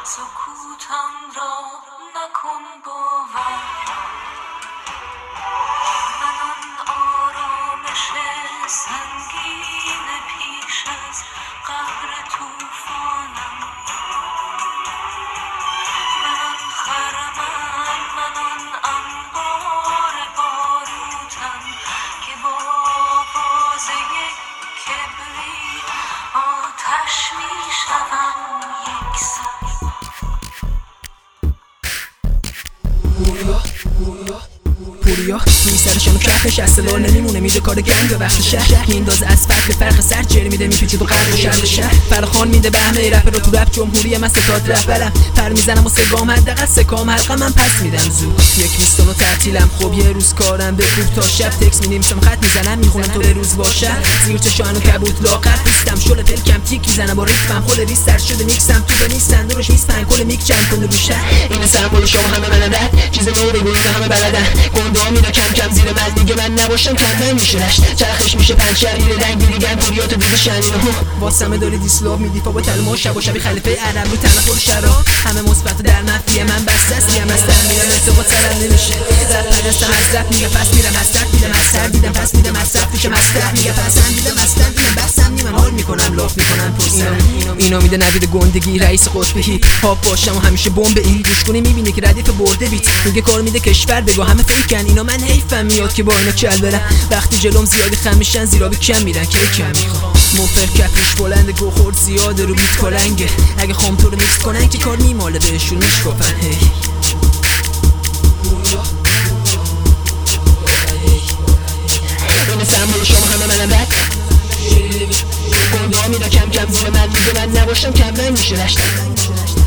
سکوتم را نکن باور، من آن آرامش سنگین پیش از قهر طوفانم، من آن خرمن، من آن انبار باروتم که با آواز یک کبریت آتش میشوم یکسر. پوریا روی سرشم کف نشسته لال نمیمونه، میده کار گنگ به بخش شهر میندازه از فرق به فرق سر جر میده میپیچه تو قلب شهر شهر. فراخوان میده به همه رپ رو تو رپ جمهوری من ستاد رهبرم، پر میزنم و سگام حداقل سکام حلقه من پس میدم زود. یک میستون تعطیلم خب یه روز کارم بکوب تا شب تکس مینیمشم خط میزنم میخونم تو به روز باشه زیر چشان و کبوت لاغر پوستم شل پلکم تیک میزنم با ریتمم خود ریس سر شده میکسم تو بنی صندوقش میز پنج کل میک جمع کنه رو شهر. این سمبل شما همه منن چیز نو بگوید همه بلدن گنده میره کم کم زیر من دیگه من نباشم کم میشه رشت چرخش میشه پنچری رنگ دیگه پوریاتو دیده شنینه واسمه داری دیسلاب میدی پا با تلمو شب و شبی خلیفه عرب رو تنه خور شراب همه مثبت در نفیه من بسته است یه مستر میرم ارتباط سرم نمیشه رپ پرستم از رپ میگه پس میرم از رپ میدم از سر دیدم پس میدم از رپ پیش مستر میگه پسند دیدم مستر میدم بسم نیمم حال میکنم لاف میکنم پرسم اینا میده نوید گندگی رئیس قطبی هاپ باشم و همیشه بمب این گوش کنی میبینی که ردیف برده بیت میگه کار میده کشور بگو همه فیکن اینا من حیفم میاد که با اینا کل برم وقتی جلوم زیادی خم میشن زیرابی کم میرن که کم میخوام موفر کفش بلنده گو خورد زیاده رو بیت کلنگه اگه خام تو رو میکس کنن که کار میماله بهشون میشکفن هی این سمبل شما همه منم رد گنده ها میره کم کم زیر من میگه من نباشم کم من میشه رشتم